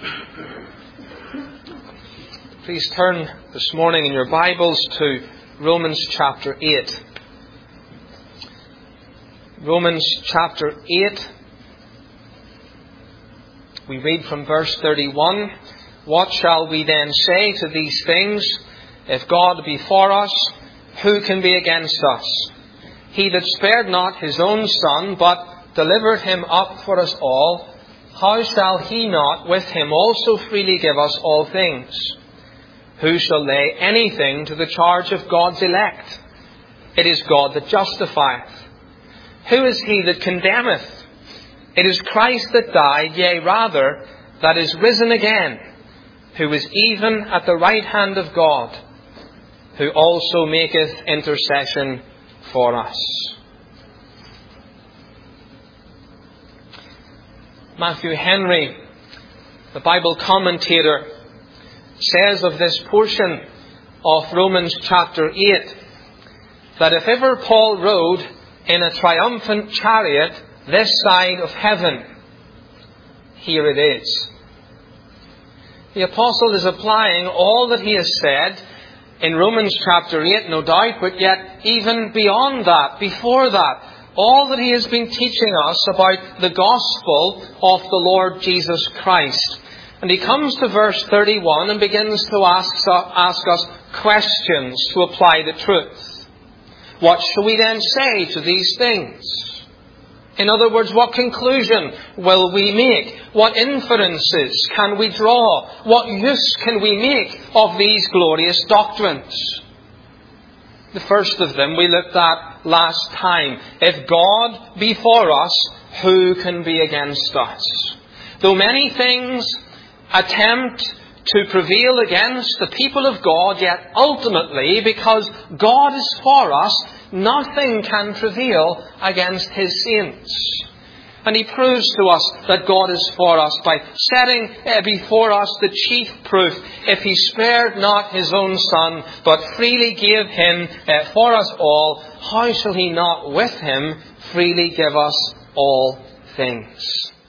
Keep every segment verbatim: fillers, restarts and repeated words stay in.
Please turn this morning in your Bibles to Romans chapter eight. Romans chapter eight. We read from verse thirty-one. What shall we then say to these things? If God be for us, who can be against us? He that spared not his own Son, but delivered him up for us all, how shall he not with him also freely give us all things? Who shall lay anything to the charge of God's elect? It is God that justifieth. Who is he that condemneth? It is Christ that died, yea rather, that is risen again, who is even at the right hand of God, who also maketh intercession for us. Matthew Henry, the Bible commentator, says of this portion of Romans chapter eight, that if ever Paul rode in a triumphant chariot this side of heaven, here it is. The apostle is applying all that he has said in Romans chapter eight, no doubt, but yet even beyond that, before that, all that he has been teaching us about the gospel of the Lord Jesus Christ. And he comes to verse thirty-one and begins to ask, ask us questions to apply the truth. What shall we then say to these things? In other words, what conclusion will we make? What inferences can we draw? What use can we make of these glorious doctrines? The first of them we looked at last time. If God be for us, who can be against us? Though many things attempt to prevail against the people of God, yet ultimately, because God is for us, nothing can prevail against His saints. And He proves to us that God is for us by setting before us the chief proof. If He spared not His own Son, but freely gave Him for us all, how shall He not with Him freely give us all things?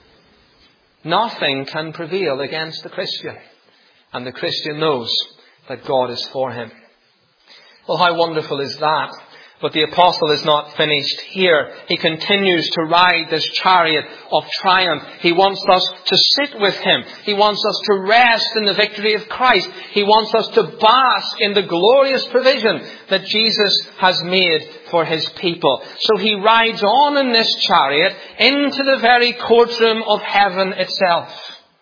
Nothing can prevail against the Christian. And the Christian knows that God is for him. Well, how wonderful is that? But the apostle is not finished here. He continues to ride this chariot of triumph. He wants us to sit with Him. He wants us to rest in the victory of Christ. He wants us to bask in the glorious provision that Jesus has made for His people. So He rides on in this chariot into the very courtroom of heaven itself,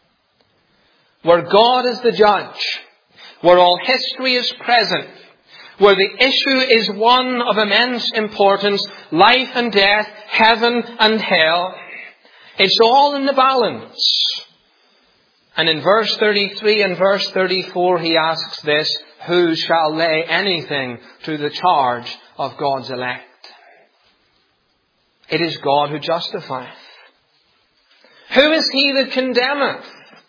where God is the judge, where all history is present, where the issue is one of immense importance, life and death, heaven and hell. It's all in the balance. And in verse thirty-three and verse thirty-four he asks this: who shall lay anything to the charge of God's elect? It is God who justifieth. Who is he that condemneth?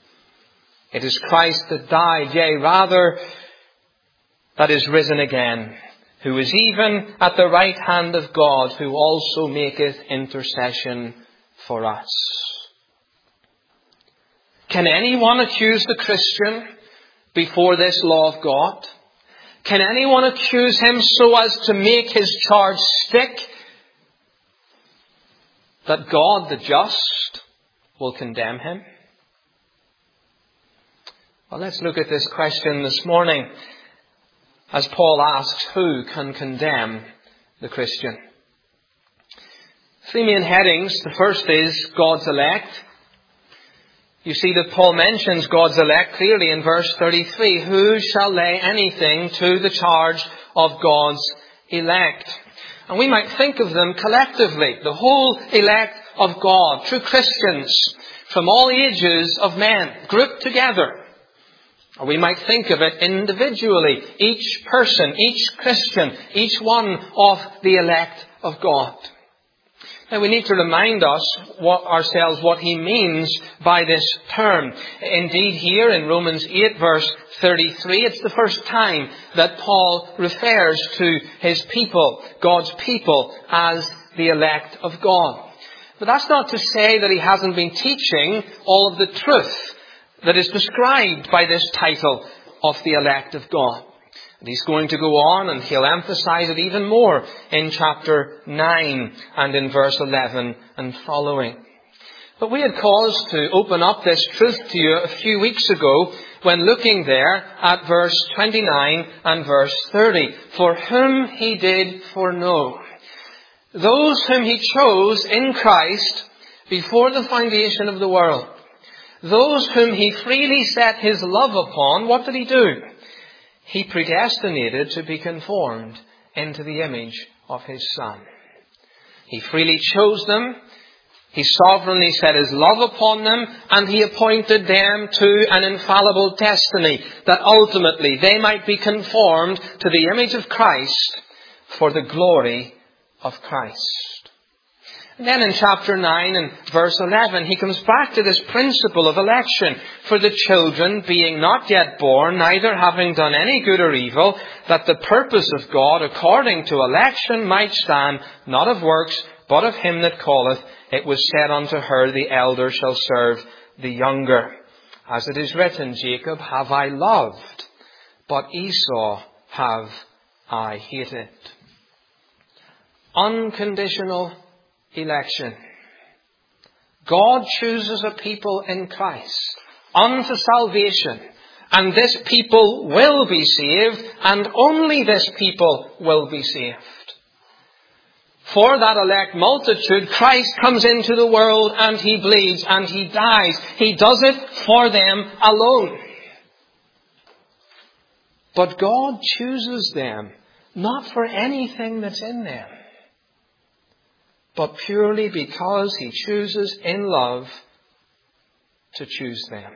It is Christ that died, yea, rather, that is risen again, who is even at the right hand of God, who also maketh intercession for us. Can anyone accuse the Christian before this law of God? Can anyone accuse him so as to make his charge stick that God, the just, will condemn him? Well, let's look at this question this morning as Paul asks, who can condemn the Christian? Three main headings. The first is God's elect. You see that Paul mentions God's elect clearly in verse thirty-three. Who shall lay anything to the charge of God's elect? And we might think of them collectively, the whole elect of God, true Christians from all ages of men, grouped together. Or we might think of it individually, each person, each Christian, each one of the elect of God. Now we need to remind us what, ourselves what he means by this term. Indeed, here in Romans eight verse thirty-three, it's the first time that Paul refers to his people, God's people, as the elect of God. But that's not to say that he hasn't been teaching all of the truth that is described by this title of the elect of God. And he's going to go on and he'll emphasize it even more in chapter nine and in verse eleven and following. But we had cause to open up this truth to you a few weeks ago when looking there at verse twenty-nine and verse thirty. For whom he did foreknow, those whom he chose in Christ before the foundation of the world, those whom he freely set his love upon, what did he do? He predestinated to be conformed into the image of his Son. He freely chose them. He sovereignly set his love upon them, and he appointed them to an infallible destiny, that ultimately they might be conformed to the image of Christ for the glory of Christ. And then in chapter nine and verse eleven, he comes back to this principle of election. For the children, being not yet born, neither having done any good or evil, that the purpose of God according to election might stand, not of works, but of him that calleth, it was said unto her, the elder shall serve the younger. As it is written, Jacob have I loved, but Esau have I hated. Unconditional election. God chooses a people in Christ unto salvation, and this people will be saved, and only this people will be saved. For that elect multitude, Christ comes into the world and he bleeds and he dies. He does it for them alone. But God chooses them not for anything that's in them, but purely because he chooses in love to choose them.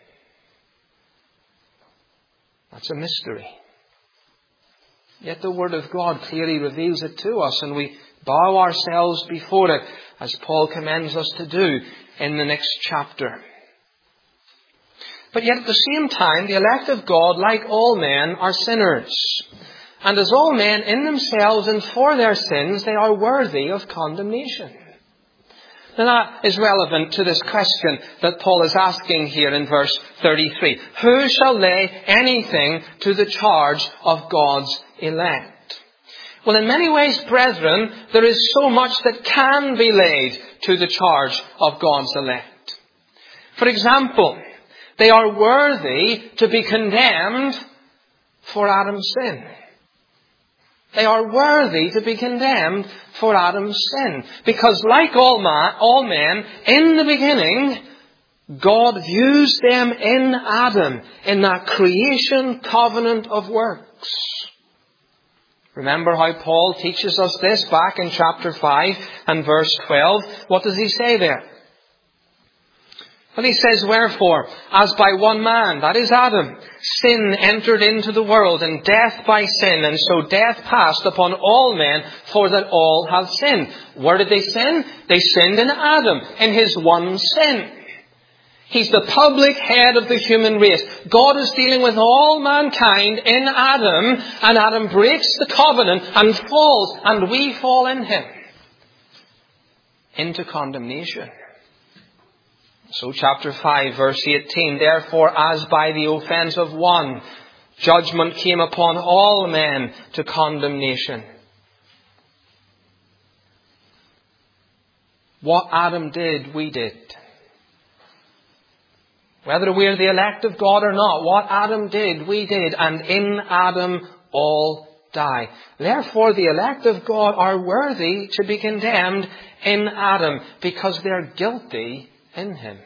That's a mystery. Yet the Word of God clearly reveals it to us, and we bow ourselves before it, as Paul commends us to do in the next chapter. But yet at the same time, the elect of God, like all men, are sinners. And as all men in themselves and for their sins, they are worthy of condemnation. Now that is relevant to this question that Paul is asking here in verse thirty-three. Who shall lay anything to the charge of God's elect? Well, in many ways, brethren, there is so much that can be laid to the charge of God's elect. For example, they are worthy to be condemned for Adam's sin. They are worthy to be condemned for Adam's sin. Because like all, man, all men, in the beginning, God views them in Adam, in that creation covenant of works. Remember how Paul teaches us this back in chapter five and verse twelve. What does he say there? Well, he says, wherefore, as by one man, that is Adam, sin entered into the world, and death by sin, and so death passed upon all men, for that all have sinned. Where did they sin? They sinned in Adam, in his one sin. He's the public head of the human race. God is dealing with all mankind in Adam, and Adam breaks the covenant and falls, and we fall in him into condemnation. So chapter five, verse eighteen, therefore as by the offence of one, judgment came upon all men to condemnation. What Adam did, we did. Whether we're the elect of God or not, what Adam did, we did. And in Adam all die. Therefore the elect of God are worthy to be condemned in Adam, because they're guilty in him.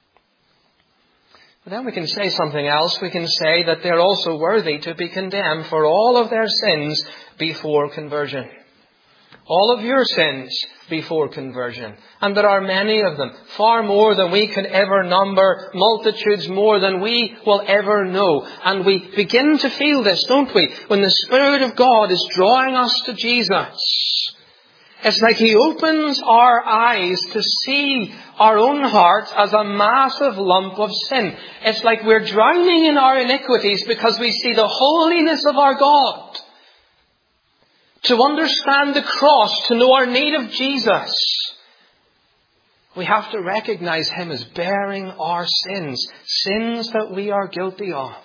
But then we can say something else. We can say that they're also worthy to be condemned for all of their sins before conversion. All of your sins before conversion. And there are many of them. Far more than we can ever number. Multitudes more than we will ever know. And we begin to feel this, don't we? When the Spirit of God is drawing us to Jesus. It's like He opens our eyes to see our own hearts as a massive lump of sin. It's like we're drowning in our iniquities because we see the holiness of our God. To understand the cross, to know our need of Jesus, We have to recognize Him as bearing our sins, sins that we are guilty of.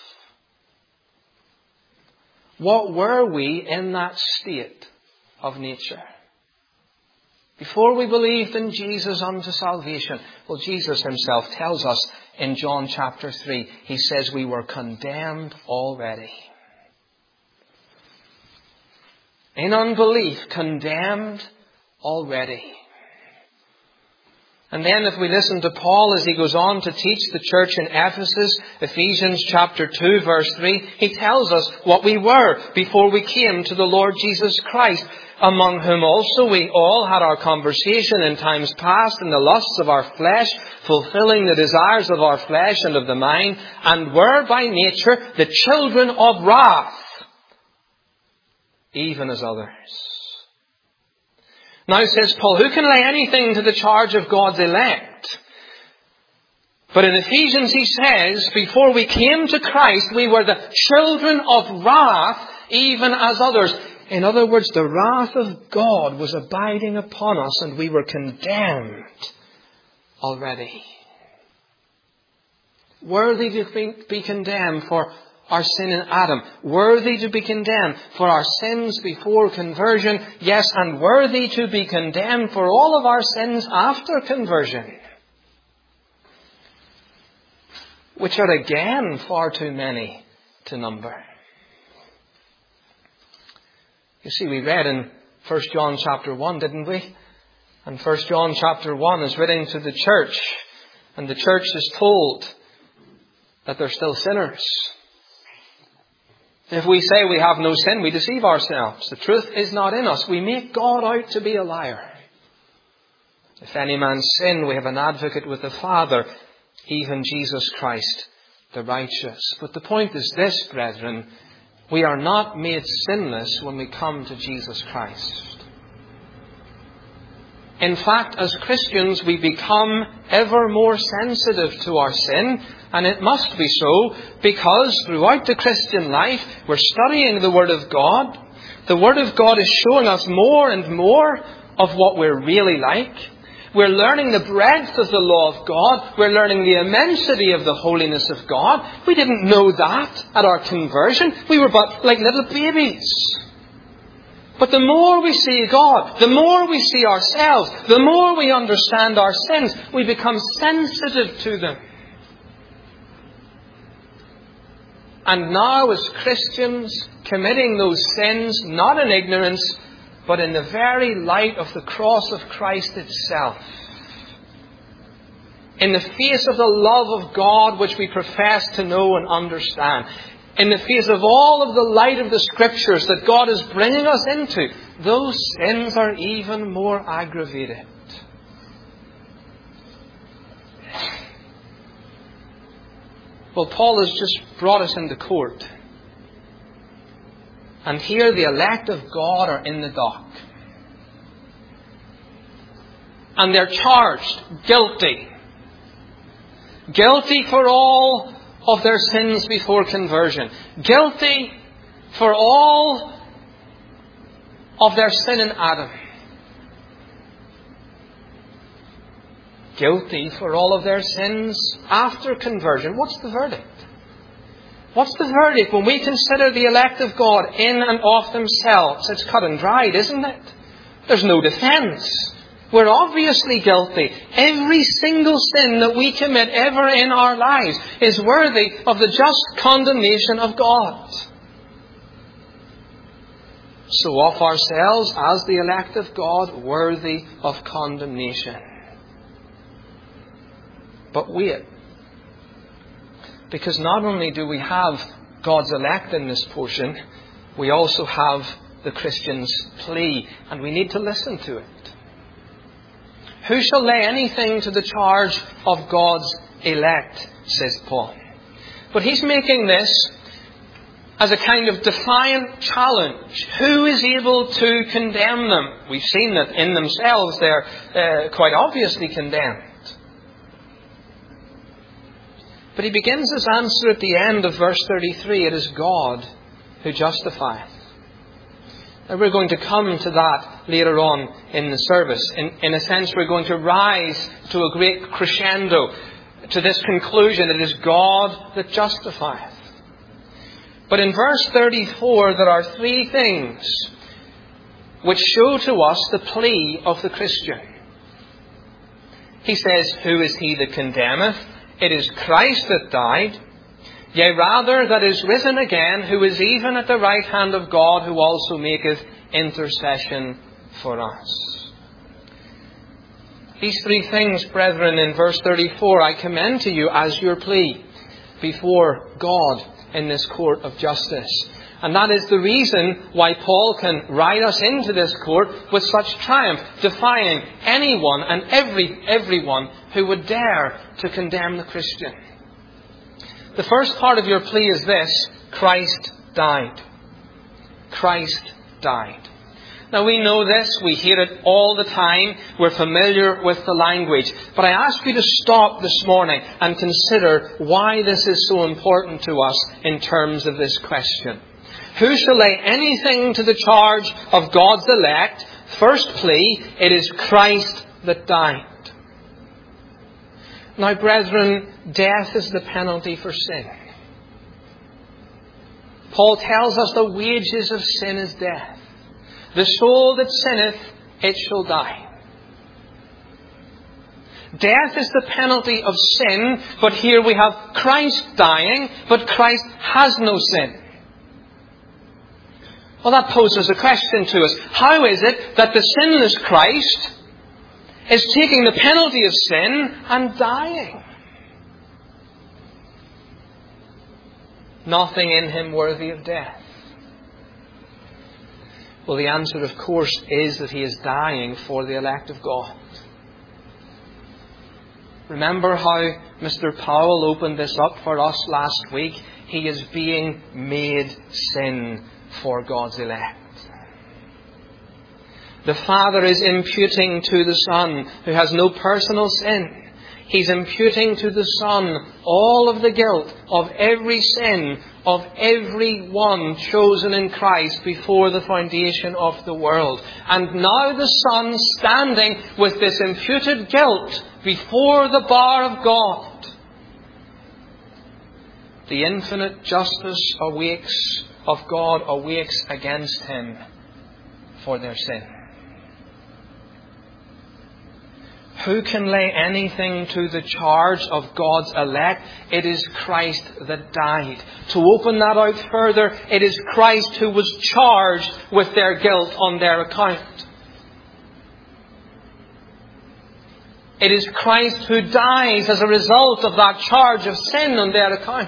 What were we in that state of nature? Before we believed in Jesus unto salvation, well, Jesus Himself tells us in John chapter three, He says we were condemned already. In unbelief, condemned already. And then if we listen to Paul as he goes on to teach the church in Ephesus, Ephesians chapter two verse three, he tells us what we were before we came to the Lord Jesus Christ, among whom also we all had our conversation in times past in the lusts of our flesh, fulfilling the desires of our flesh and of the mind, and were by nature the children of wrath, even as others. Now, says Paul, who can lay anything to the charge of God's elect? But in Ephesians he says, before we came to Christ, we were the children of wrath, even as others. In other words, the wrath of God was abiding upon us and we were condemned already. Worthy to be condemned for our sin in Adam, worthy to be condemned for our sins before conversion, yes, and worthy to be condemned for all of our sins after conversion, which are again far too many to number. You see, we read in First John chapter one, didn't we? And First John chapter one is written to the church, and the church is told that they're still sinners. If we say we have no sin, we deceive ourselves. The truth is not in us. We make God out to be a liar. If any man sin, we have an advocate with the Father, even Jesus Christ, the righteous. But the point is this, brethren, we are not made sinless when we come to Jesus Christ. In fact, as Christians, we become ever more sensitive to our sin, and it must be so because throughout the Christian life, we're studying the Word of God. The Word of God is showing us more and more of what we're really like. We're learning the breadth of the law of God. We're learning the immensity of the holiness of God. We didn't know that at our conversion. We were but like little babies. But the more we see God, the more we see ourselves, the more we understand our sins, we become sensitive to them. And now as Christians, committing those sins, not in ignorance, but in the very light of the cross of Christ itself, in the face of the love of God which we profess to know and understand, in the face of all of the light of the Scriptures that God is bringing us into, those sins are even more aggravated. Well, Paul has just brought us into court. And here the elect of God are in the dock. And they're charged guilty. Guilty for all of their sins before conversion. Guilty for all of their sin in Adam. Guilty for all of their sins after conversion. What's the verdict? What's the verdict when we consider the elect of God in and of themselves? It's cut and dried, isn't it? There's no defence. We're obviously guilty. Every single sin that we commit ever in our lives is worthy of the just condemnation of God. So of ourselves, as the elect of God, worthy of condemnation. But wait. Because not only do we have God's elect in this portion, we also have the Christian's plea, and we need to listen to it. Who shall lay anything to the charge of God's elect, says Paul. But he's making this as a kind of defiant challenge. Who is able to condemn them? We've seen that in themselves they're uh, quite obviously condemned. But he begins his answer at the end of verse thirty-three. It is God who justifieth. And we're going to come to that later on in the service. In, in a sense, we're going to rise to a great crescendo, to this conclusion: it is God that justifieth. But in verse thirty-four, there are three things which show to us the plea of the Christian. He says, "Who is he that condemneth? It is Christ that died. Yea, rather, that is risen again, who is even at the right hand of God, who also maketh intercession for us." These three things, brethren, in verse thirty-four, I commend to you as your plea before God in this court of justice. And that is the reason why Paul can ride us into this court with such triumph, defying anyone and every everyone who would dare to condemn the Christian. The first part of your plea is this: Christ died. Christ died. Now we know this, we hear it all the time, we're familiar with the language. But I ask you to stop this morning and consider why this is so important to us in terms of this question. Who shall lay anything to the charge of God's elect? First plea, it is Christ that died. Now, brethren, death is the penalty for sin. Paul tells us the wages of sin is death. The soul that sinneth, it shall die. Death is the penalty of sin, but here we have Christ dying, but Christ has no sin. Well, that poses a question to us. How is it that the sinless Christ is taking the penalty of sin and dying? Nothing in him worthy of death. Well, the answer, of course, is that he is dying for the elect of God. Remember how Mister Powell opened this up for us last week? He is being made sin for God's elect. The Father is imputing to the Son, who has no personal sin, He's imputing to the Son all of the guilt of every sin of every one chosen in Christ before the foundation of the world. And now the Son, standing with this imputed guilt before the bar of God, the infinite justice awakes of God awakes against him for their sin. Who can lay anything to the charge of God's elect? It is Christ that died. To open that out further, it is Christ who was charged with their guilt on their account. It is Christ who dies as a result of that charge of sin on their account.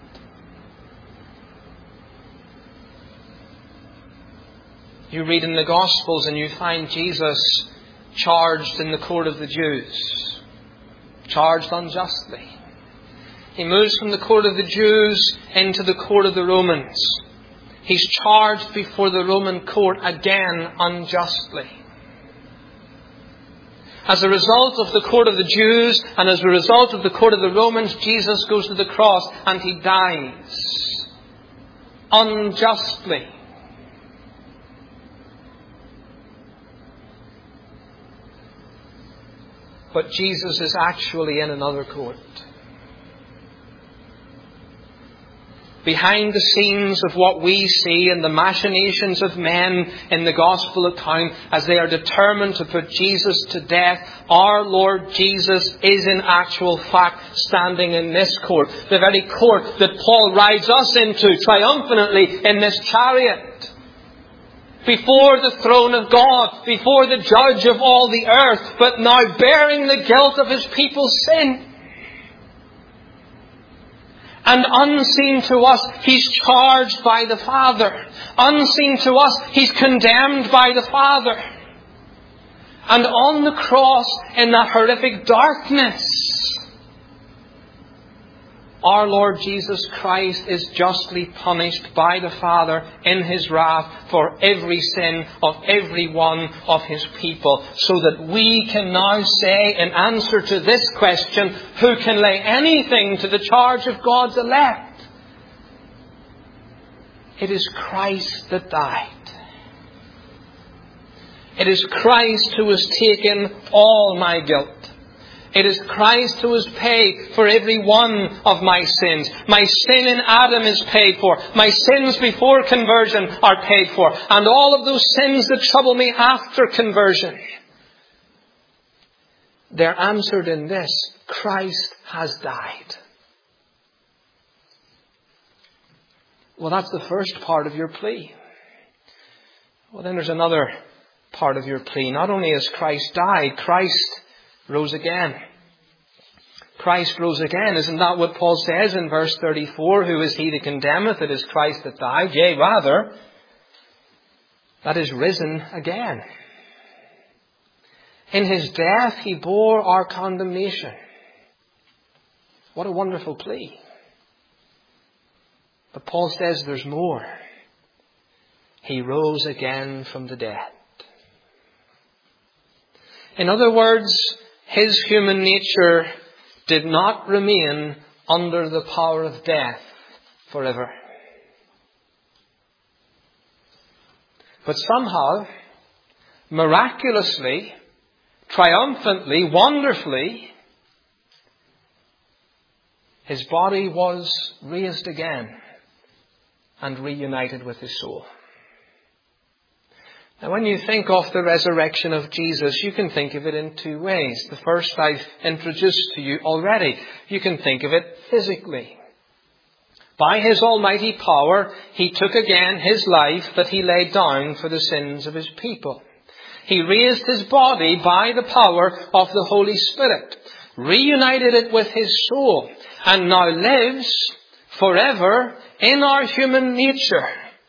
You read in the Gospels and you find Jesus charged in the court of the Jews, charged unjustly. He moves from the court of the Jews into the court of the Romans. He's charged before the Roman court again unjustly. As a result of the court of the Jews and as a result of the court of the Romans, Jesus goes to the cross and he dies unjustly. But Jesus is actually in another court. Behind the scenes of what we see and the machinations of men in the Gospel account as they are determined to put Jesus to death, our Lord Jesus is in actual fact standing in this court. The very court that Paul rides us into triumphantly in this chariot. Before the throne of God, before the judge of all the earth, but now bearing the guilt of his people's sin. And unseen to us, he's charged by the Father. Unseen to us, he's condemned by the Father. And on the cross, in that horrific darkness, our Lord Jesus Christ is justly punished by the Father in his wrath for every sin of every one of his people. So that we can now say in answer to this question, who can lay anything to the charge of God's elect? It is Christ that died. It is Christ who has taken all my guilt. It is Christ who has paid for every one of my sins. My sin in Adam is paid for. My sins before conversion are paid for. And all of those sins that trouble me after conversion, they're answered in this: Christ has died. Well, that's the first part of your plea. Well, then there's another part of your plea. Not only has Christ died, Christ rose again. Christ rose again. Isn't that what Paul says in verse thirty-four? Who is he that condemneth? It is Christ that died. Yea, rather, that is risen again. In his death he bore our condemnation. What a wonderful plea. But Paul says there's more. He rose again from the dead. In other words, his human nature did not remain under the power of death forever. But somehow, miraculously, triumphantly, wonderfully, his body was raised again and reunited with his soul. Now, when you think of the resurrection of Jesus, you can think of it in two ways. The first I've introduced to you already. You can think of it physically. By his almighty power, he took again his life that he laid down for the sins of his people. He raised his body by the power of the Holy Spirit, reunited it with his soul, and now lives forever in our human nature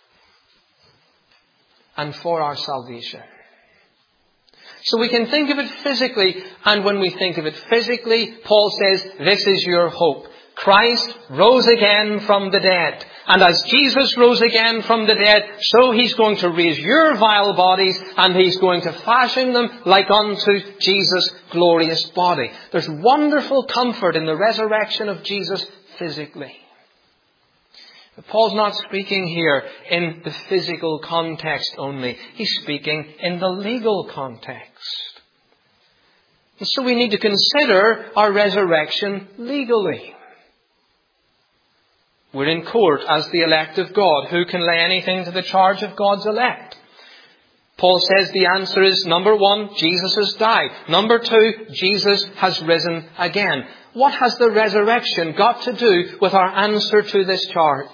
and for our salvation. So we can think of it physically, and when we think of it physically, Paul says, this is your hope. Christ rose again from the dead. And as Jesus rose again from the dead, so he's going to raise your vile bodies, and he's going to fashion them like unto Jesus' glorious body. There's wonderful comfort in the resurrection of Jesus physically. But Paul's not speaking here in the physical context only. He's speaking in the legal context. And so we need to consider our resurrection legally. We're in court as the elect of God. Who can lay anything to the charge of God's elect? Paul says the answer is, number one, Jesus has died. Number two, Jesus has risen again. What has the resurrection got to do with our answer to this charge?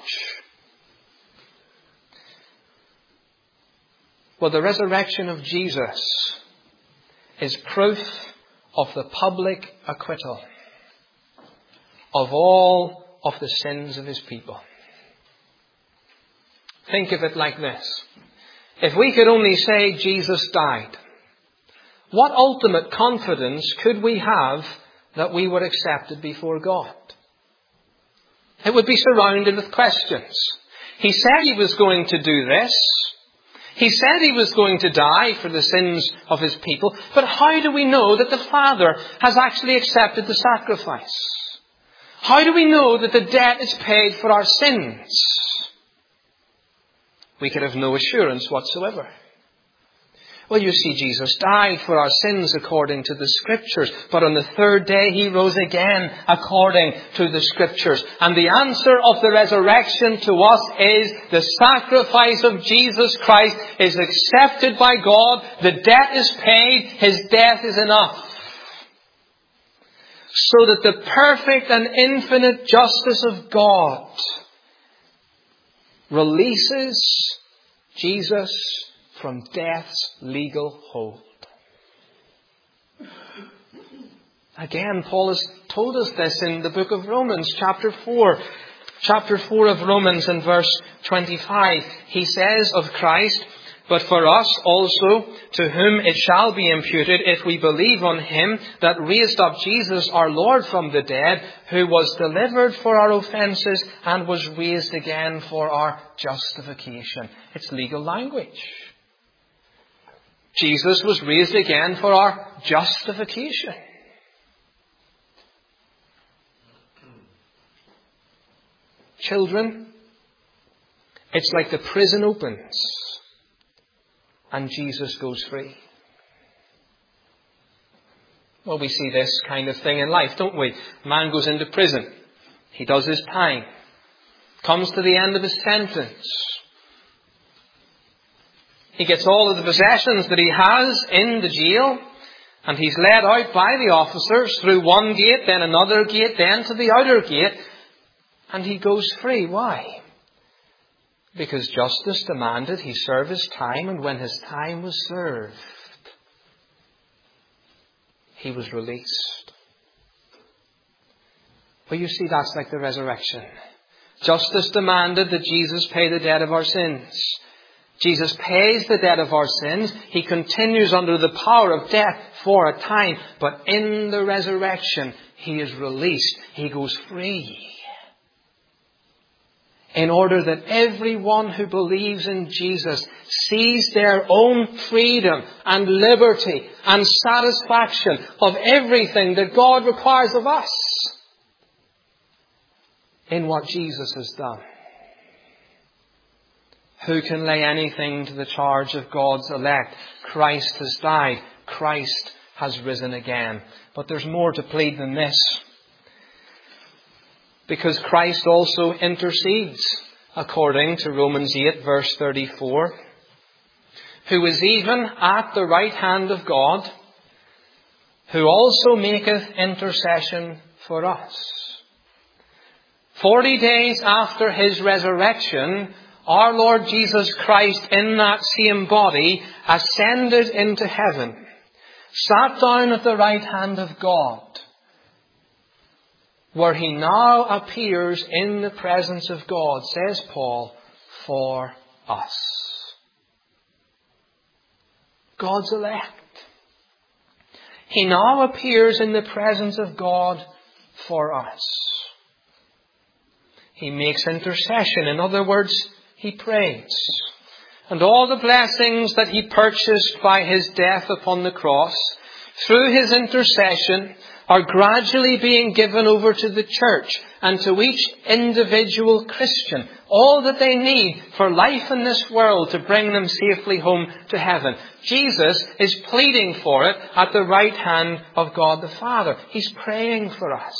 Well, the resurrection of Jesus is proof of the public acquittal of all of the sins of his people. Think of it like this. If we could only say Jesus died, what ultimate confidence could we have that we were accepted before God? It would be surrounded with questions. He said he was going to do this. He said he was going to die for the sins of his people. But how do we know that the Father has actually accepted the sacrifice? How do we know that the debt is paid for our sins? We could have no assurance whatsoever. Well, you see, Jesus died for our sins according to the Scriptures. But on the third day he rose again according to the Scriptures. And the answer of the resurrection to us is the sacrifice of Jesus Christ is accepted by God. The debt is paid. His death is enough. So that the perfect and infinite justice of God releases Jesus from death's legal hold. Again, Paul has told us this in the book of Romans, chapter four. Chapter four of Romans and verse twenty-five. He says of Christ, but for us also, to whom it shall be imputed, if we believe on him that raised up Jesus our Lord from the dead, who was delivered for our offences and was raised again for our justification. It's legal language. Jesus was raised again for our justification. Children, it's like the prison opens and Jesus goes free. Well, we see this kind of thing in life, don't we? Man goes into prison. He does his time. Comes to the end of his sentence. He gets all of the possessions that he has in the jail, and he's led out by the officers through one gate, then another gate, then to the outer gate, and he goes free. Why? Because justice demanded he serve his time, and when his time was served, he was released. But you see, that's like the resurrection. Justice demanded that Jesus pay the debt of our sins. Jesus pays the debt of our sins. He continues under the power of death for a time. But in the resurrection, he is released. He goes free. In order that everyone who believes in Jesus sees their own freedom and liberty and satisfaction of everything that God requires of us in what Jesus has done. Who can lay anything to the charge of God's elect? Christ has died. Christ has risen again. But there's more to plead than this. Because Christ also intercedes, according to Romans eight, verse thirty-four. Who is even at the right hand of God, who also maketh intercession for us. Forty days after his resurrection, our Lord Jesus Christ, in that same body, ascended into heaven, sat down at the right hand of God, where he now appears in the presence of God, says Paul, for us. God's elect. He now appears in the presence of God for us. He makes intercession. In other words, he prays. And all the blessings that he purchased by his death upon the cross, through his intercession, are gradually being given over to the church and to each individual Christian. All that they need for life in this world to bring them safely home to heaven. Jesus is pleading for it at the right hand of God the Father. He's praying for us.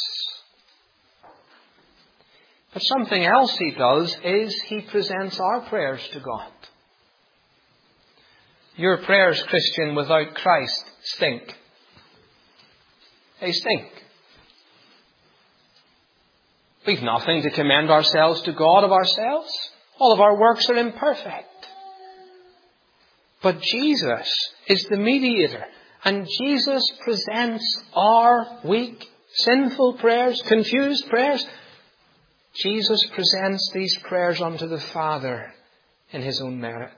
But something else he does is he presents our prayers to God. Your prayers, Christian, without Christ stink. They stink. We've nothing to commend ourselves to God of ourselves. All of our works are imperfect. But Jesus is the mediator. And Jesus presents our weak, sinful prayers, confused prayers. Jesus presents these prayers unto the Father in his own merit.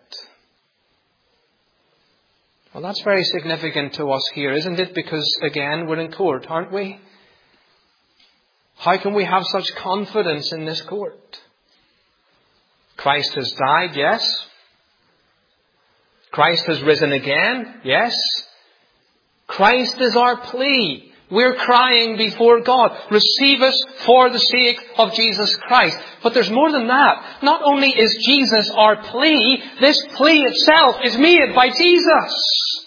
Well, that's very significant to us here, isn't it? Because, again, we're in court, aren't we? How can we have such confidence in this court? Christ has died, yes. Christ has risen again, yes. Christ is our plea. We're crying before God, receive us for the sake of Jesus Christ. But there's more than that. Not only is Jesus our plea, this plea itself is made by Jesus.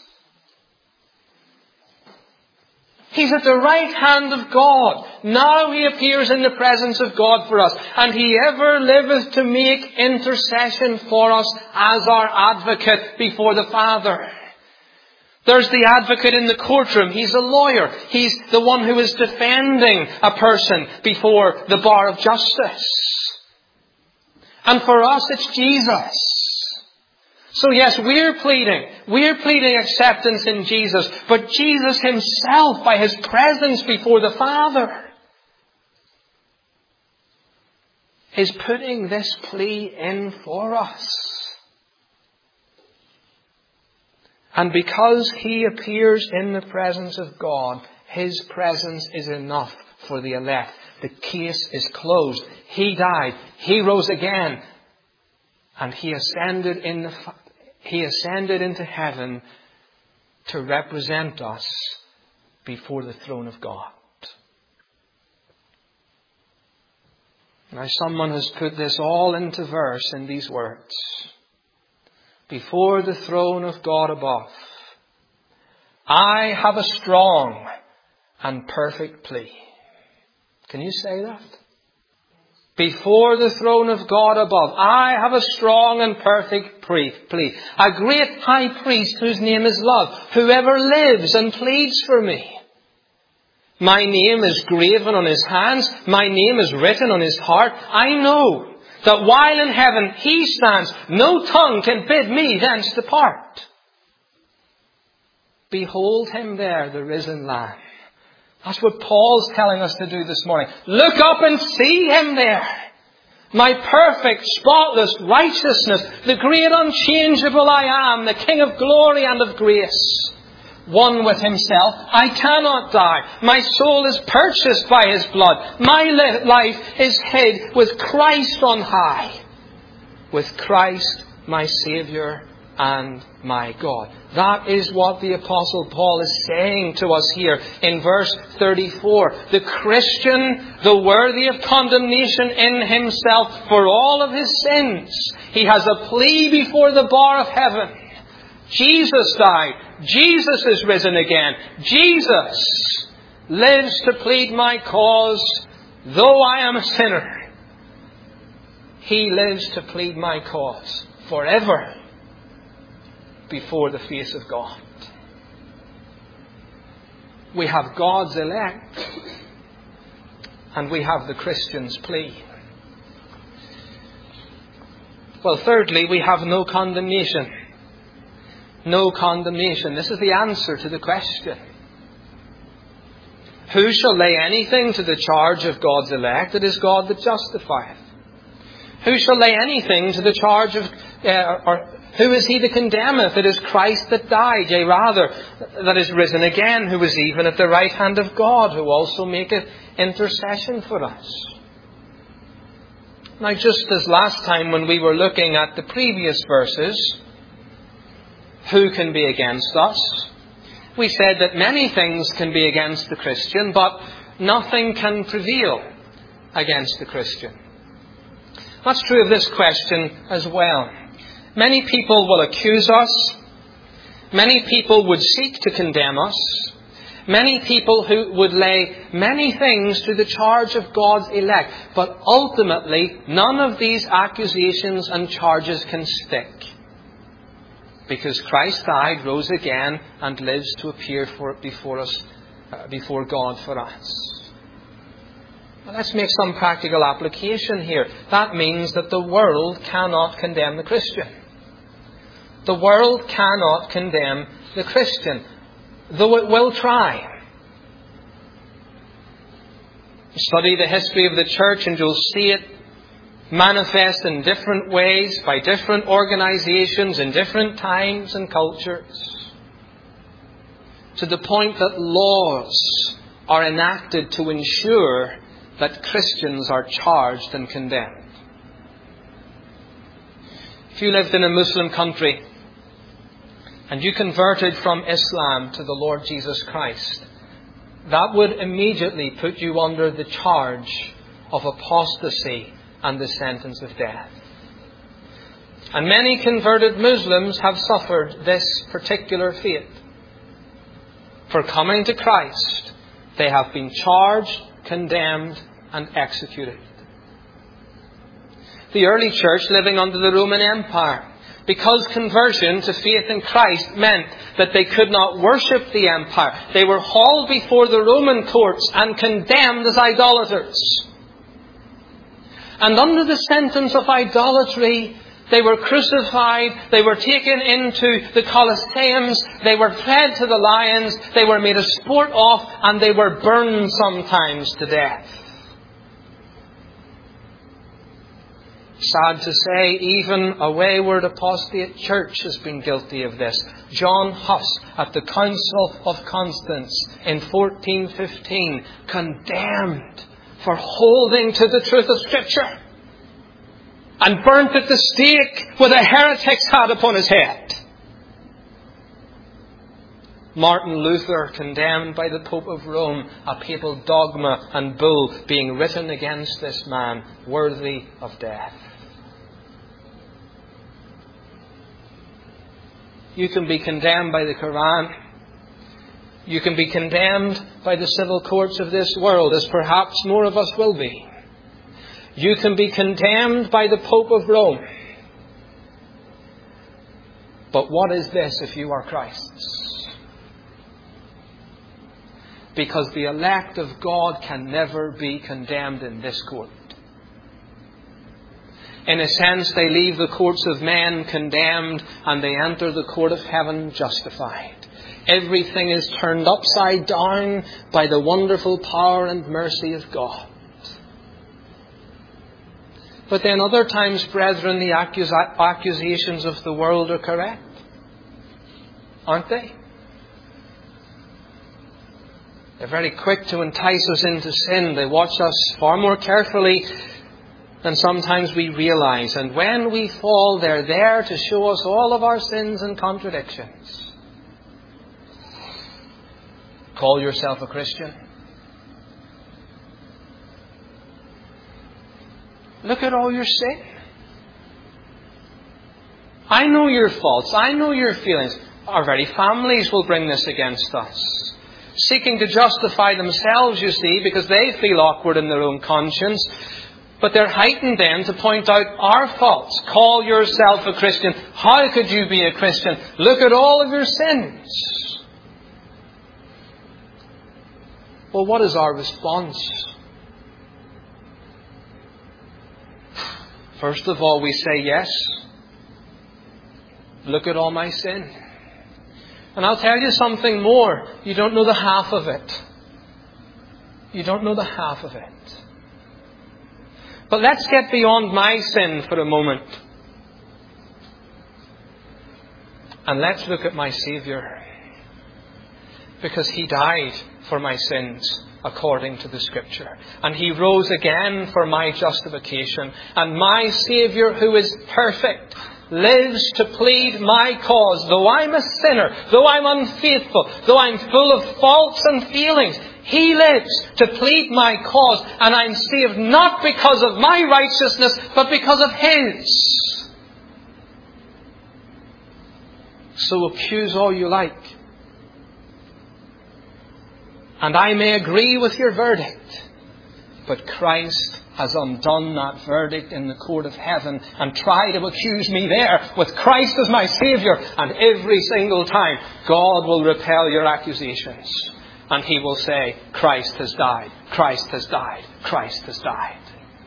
He's at the right hand of God. Now he appears in the presence of God for us. And he ever liveth to make intercession for us as our advocate before the Father. There's the advocate in the courtroom. He's a lawyer. He's the one who is defending a person before the bar of justice. And for us, it's Jesus. So yes, we're pleading. We're pleading acceptance in Jesus. But Jesus himself, by his presence before the Father, is putting this plea in for us. And because he appears in the presence of God, his presence is enough for the elect. The case is closed. He died. He rose again. And he ascended in the, he ascended into heaven to represent us before the throne of God. Now someone has put this all into verse in these words. before the throne of God above, I have a strong and perfect plea. Can you say that? Before the throne of God above, I have a strong and perfect plea. A great high priest whose name is love, whoever lives and pleads for me. My name is graven on his hands. My name is written on his heart. I know that while in heaven he stands, no tongue can bid me thence depart. Behold him there, the risen Lamb. That's what Paul's telling us to do this morning. Look up and see him there. My perfect, spotless righteousness, the great unchangeable I am, the King of glory and of grace. One with himself, I cannot die. My soul is purchased by his blood. My life is hid with Christ on high. With Christ, my Saviour and my God. That is what the Apostle Paul is saying to us here in verse thirty-four. The Christian, though worthy of condemnation in himself for all of his sins, he has a plea before the bar of heaven. Jesus died. Jesus is risen again. Jesus lives to plead my cause, though I am a sinner. He lives to plead my cause forever before the face of God. We have God's elect, and we have the Christian's plea. Well, thirdly, we have no condemnation. No condemnation. This is the answer to the question. Who shall lay anything to the charge of God's elect? It is God that justifieth. Who shall lay anything to the charge of, uh, or who is he that condemneth? It is Christ that died, yea rather, that is risen again, who is even at the right hand of God, who also maketh intercession for us. Now, just as last time when we were looking at the previous verses, who can be against us? We said that many things can be against the Christian, but nothing can prevail against the Christian. That's true of this question as well. Many people will accuse us. Many people would seek to condemn us. Many people who would lay many things to the charge of God's elect. But ultimately, none of these accusations and charges can stick. Because Christ died, rose again, and lives to appear for, before us, uh, before God for us. Well, let's make some practical application here. That means that the world cannot condemn the Christian. The world cannot condemn the Christian, though it will try. Study the history of the church and you'll see it manifest in different ways by different organizations in different times and cultures, to the point that laws are enacted to ensure that Christians are charged and condemned. If you lived in a Muslim country and you converted from Islam to the Lord Jesus Christ, that would immediately put you under the charge of apostasy and the sentence of death. And many converted Muslims have suffered this particular fate. For coming to Christ, they have been charged, condemned, and executed. The early church living under the Roman Empire, because conversion to faith in Christ meant that they could not worship the empire, they were hauled before the Roman courts and condemned as idolaters. And under the sentence of idolatry, they were crucified, they were taken into the Colosseums, they were fed to the lions, they were made a sport of, and they were burned sometimes to death. Sad to say, even a wayward apostate church has been guilty of this. John Huss at the Council of Constance in fourteen fifteen condemned for holding to the truth of Scripture, and burnt at the stake with a heretic's hat upon his head. Martin Luther condemned by the Pope of Rome, a papal dogma and bull being written against this man, worthy of death. You can be condemned by the Quran. You can be condemned by the civil courts of this world, as perhaps more of us will be. You can be condemned by the Pope of Rome. But what is this if you are Christ's? Because the elect of God can never be condemned in this court. In a sense, they leave the courts of men condemned and they enter the court of heaven justified. Everything is turned upside down by the wonderful power and mercy of God. But then other times, brethren, the accusa- accusations of the world are correct. Aren't they? They're very quick to entice us into sin. They watch us far more carefully than sometimes we realize. And when we fall, they're there to show us all of our sins and contradictions. Call yourself a Christian. Look at all your sin. I know your faults. I know your feelings. Our very families will bring this against us. Seeking to justify themselves, you see, because they feel awkward in their own conscience. But they're heightened then to point out our faults. Call yourself a Christian. How could you be a Christian? Look at all of your sins. Well, what is our response? First of all, we say yes. Look at all my sin. And I'll tell you something more. You don't know the half of it. You don't know the half of it. But let's get beyond my sin for a moment. And let's look at my Saviour. Because He died for my sins according to the Scripture. And He rose again for my justification. And my Saviour, who is perfect, lives to plead my cause. Though I'm a sinner, though I'm unfaithful, though I'm full of faults and feelings, He lives to plead my cause, and I'm saved not because of my righteousness, but because of His. So accuse all you like. And I may agree with your verdict, but Christ has undone that verdict in the court of heaven and tried to accuse me there with Christ as my Saviour. And every single time, God will repel your accusations. And He will say, Christ has died, Christ has died, Christ has died.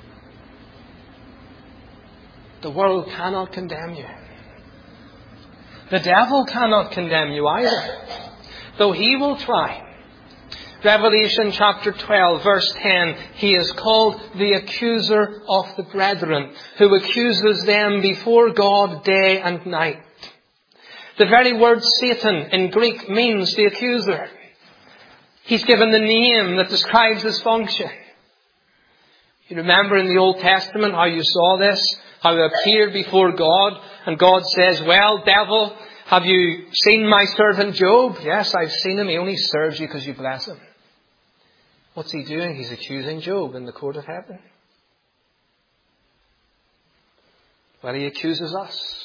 The world cannot condemn you. The devil cannot condemn you either, though he will try. Revelation chapter twelve, verse ten, he is called the accuser of the brethren, who accuses them before God day and night. The very word Satan in Greek means the accuser. He's given the name that describes his function. You remember in the Old Testament how you saw this, how he appeared before God, and God says, well, devil, have you seen my servant Job? Yes, I've seen him. He only serves you because you bless him. What's he doing? He's accusing Job in the court of heaven. Well, he accuses us.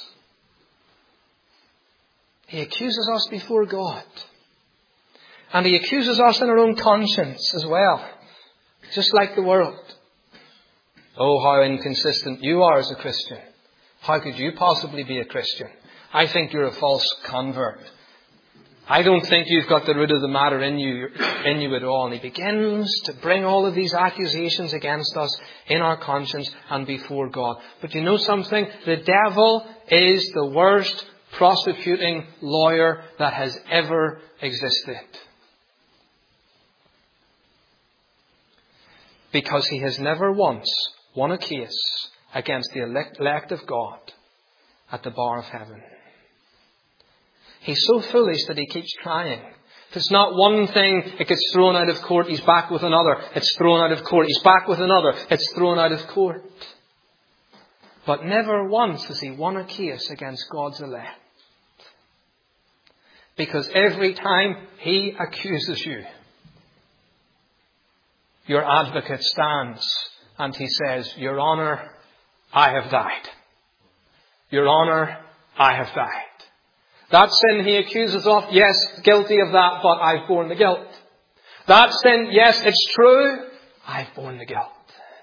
He accuses us before God. And he accuses us in our own conscience as well. Just like the world. Oh, how inconsistent you are as a Christian. How could you possibly be a Christian? I think you're a false convert. I don't think you've got the root of the matter in you, in you at all. And he begins to bring all of these accusations against us in our conscience and before God. But you know something? The devil is the worst prosecuting lawyer that has ever existed. Because he has never once won a case against the elect of God at the bar of heaven. He's so foolish that he keeps trying. If it's not one thing, it gets thrown out of court, he's back with another. It's thrown out of court, he's back with another. It's thrown out of court. But never once has he won a case against God's elect. Because every time he accuses you, your advocate stands and he says, Your Honour, I have died. Your Honour, I have died. That sin he accuses of, yes, guilty of that, but I've borne the guilt. That sin, yes, it's true, I've borne the guilt.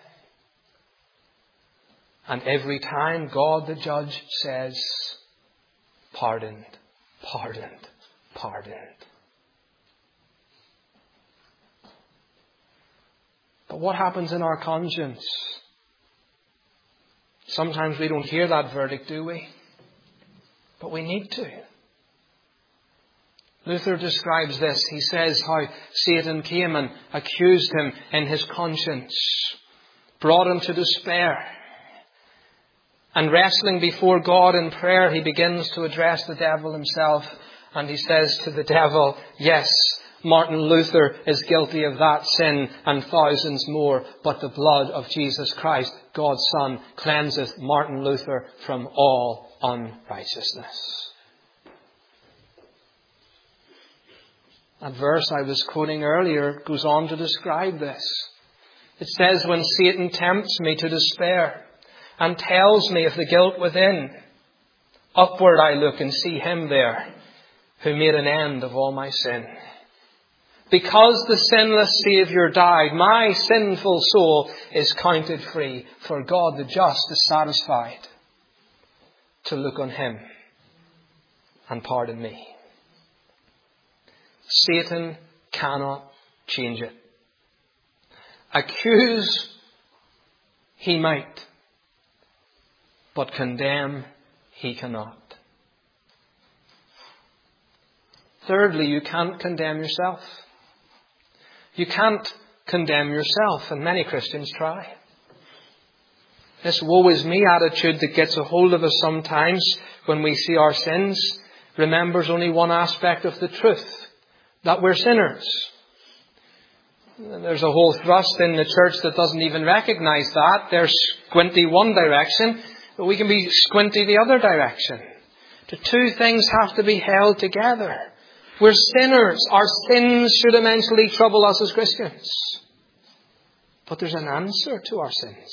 And every time God the judge says, pardoned, pardoned, pardoned. But what happens in our conscience? Sometimes we don't hear that verdict, do we? But we need to. Luther describes this. He says how Satan came and accused him in his conscience, brought him to despair. And wrestling before God in prayer, he begins to address the devil himself. And he says to the devil, yes, Martin Luther is guilty of that sin and thousands more, but the blood of Jesus Christ, God's Son, cleanseth Martin Luther from all unrighteousness. That verse I was quoting earlier goes on to describe this. It says, when Satan tempts me to despair and tells me of the guilt within, upward I look and see him there who made an end of all my sin. Because the sinless Saviour died, my sinful soul is counted free, for God the just is satisfied to look on him and pardon me. Satan cannot change it. Accuse he might, but condemn he cannot. Thirdly, you can't condemn yourself. You can't condemn yourself, and many Christians try. This woe is me attitude that gets a hold of us sometimes when we see our sins remembers only one aspect of the truth, that we're sinners. There's a whole thrust in the church that doesn't even recognize that. They're squinty one direction, but we can be squinty the other direction. The two things have to be held together. We're sinners. Our sins should immensely trouble us as Christians. But there's an answer to our sins.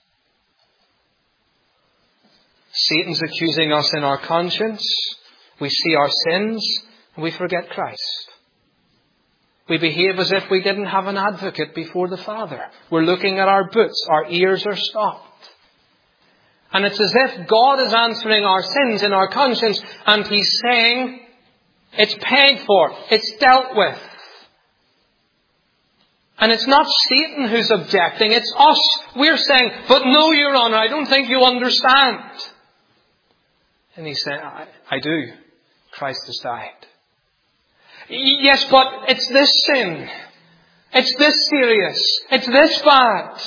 Satan's accusing us in our conscience. We see our sins and we forget Christ. We behave as if we didn't have an advocate before the Father. We're looking at our boots. Our ears are stopped. And it's as if God is answering our sins in our conscience and He's saying, it's paid for. It's dealt with. And it's not Satan who's objecting. It's us. We're saying, but no, Your Honour, I don't think you understand. And He's saying, I, I do. Christ has died. Yes, but it's this sin. It's this serious. It's this bad.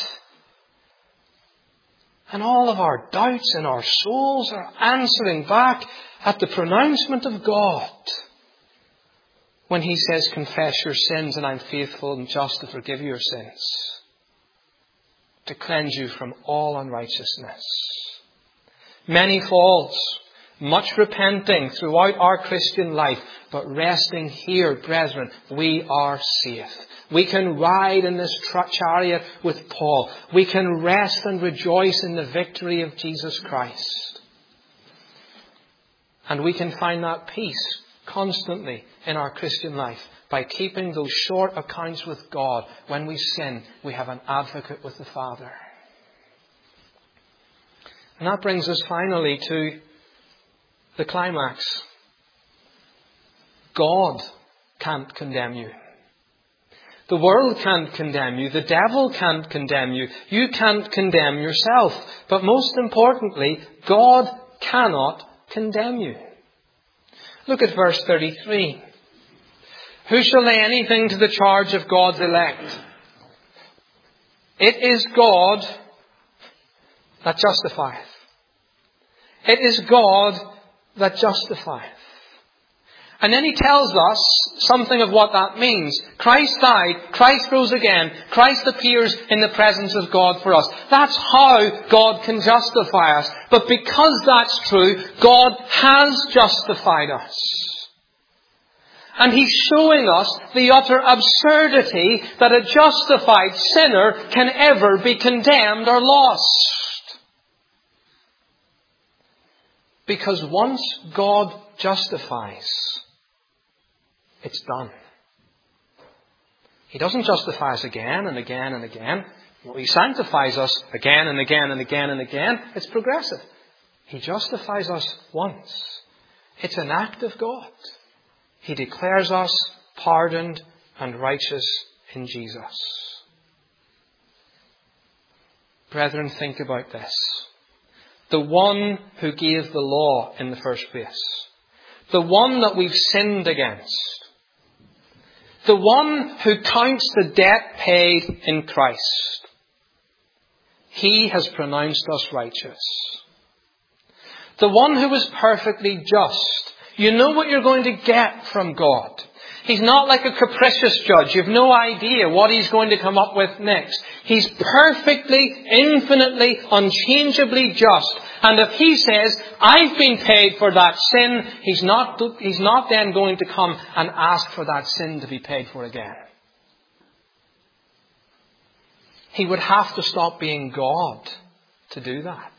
And all of our doubts in our souls are answering back at the pronouncement of God. When He says, confess your sins and I'm faithful and just to forgive your sins. To cleanse you from all unrighteousness. Many falls. Much repenting throughout our Christian life. But resting here, brethren, we are safe. We can ride in this chariot with Paul. We can rest and rejoice in the victory of Jesus Christ. And we can find that peace constantly in our Christian life by keeping those short accounts with God. When we sin, we have an advocate with the Father. And that brings us finally to the climax. God can't condemn you. The world can't condemn you. The devil can't condemn you. You can't condemn yourself. But most importantly, God cannot condemn you. Look at verse thirty-three. Who shall lay anything to the charge of God's elect? It is God that justifieth. It is God that justifieth. And then he tells us something of what that means. Christ died, Christ rose again, Christ appears in the presence of God for us. That's how God can justify us. But because that's true, God has justified us. And He's showing us the utter absurdity that a justified sinner can ever be condemned or lost. Because once God justifies, it's done. He doesn't justify us again and again and again. He sanctifies us again and again and again and again. It's progressive. He justifies us once. It's an act of God. He declares us pardoned and righteous in Jesus. Brethren, think about this. The one who gave the law in the first place. The one that we've sinned against. The one who counts the debt paid in Christ. He has pronounced us righteous. The one who is perfectly just. You know what you're going to get from God. He's not like a capricious judge. You've no idea what he's going to come up with next. He's perfectly, infinitely, unchangeably just. And if he says, I've been paid for that sin, he's not, he's not then going to come and ask for that sin to be paid for again. He would have to stop being God to do that.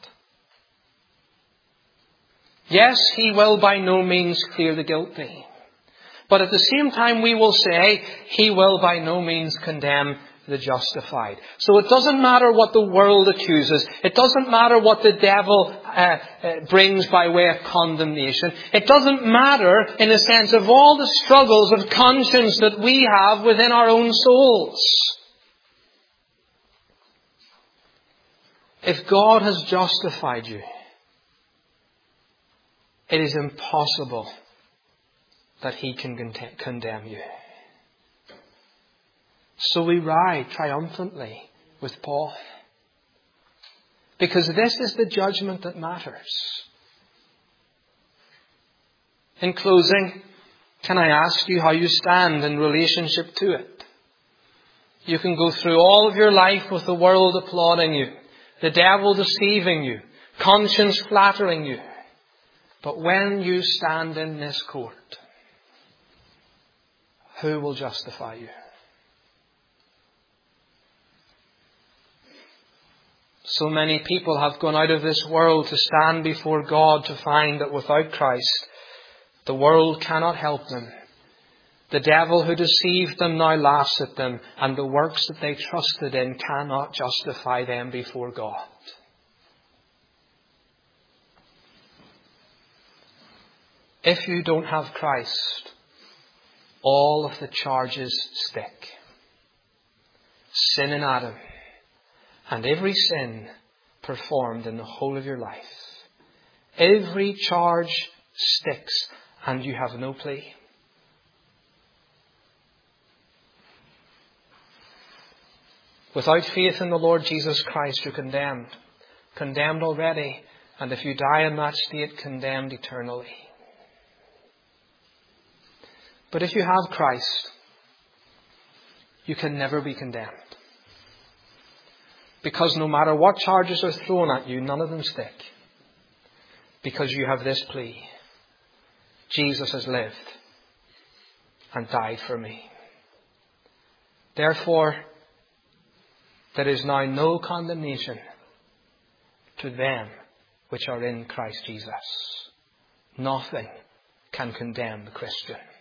Yes, he will by no means clear the guilty. But at the same time we will say, he will by no means condemn the justified. So it doesn't matter what the world accuses. It doesn't matter what the devil uh, uh, brings by way of condemnation. It doesn't matter in the sense of all the struggles of conscience that we have within our own souls. If God has justified you, it is impossible that he can condemn you. So we ride triumphantly with Paul. Because this is the judgment that matters. In closing, can I ask you how you stand in relationship to it? You can go through all of your life with the world applauding you, the devil deceiving you, conscience flattering you. But when you stand in this court, who will justify you? So many people have gone out of this world to stand before God to find that without Christ, the world cannot help them. The devil who deceived them now laughs at them, and the works that they trusted in cannot justify them before God. If you don't have Christ, all of the charges stick. Sin in Adam, and every sin performed in the whole of your life. Every charge sticks, and you have no plea. Without faith in the Lord Jesus Christ, you're condemned. Condemned already, and if you die in that state, condemned eternally. But if you have Christ, you can never be condemned. Because no matter what charges are thrown at you, none of them stick. Because you have this plea. Jesus has lived and died for me. Therefore, there is now no condemnation to them which are in Christ Jesus. Nothing can condemn the Christian.